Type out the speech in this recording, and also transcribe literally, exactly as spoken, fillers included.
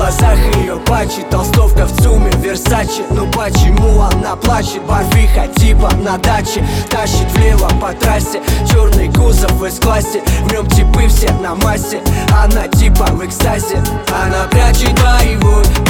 глазах ее патчи, толстовка в ЦУМе, Версаче. Ну почему она плачет? Барвиха типа на даче, тащит влево по трассе, черный кузов в С-классе, в нем типы все на массе, она типа в экстазе. Она прячет боевой